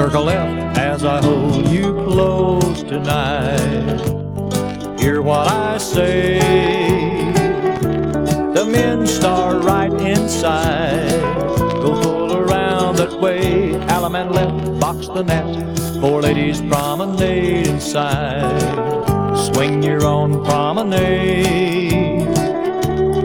circle left as I hold you close tonight. Hear what I say, the men start right inside. Go pull around that way, Alum and left, box the net, four ladies promenade inside. Swing your own promenade.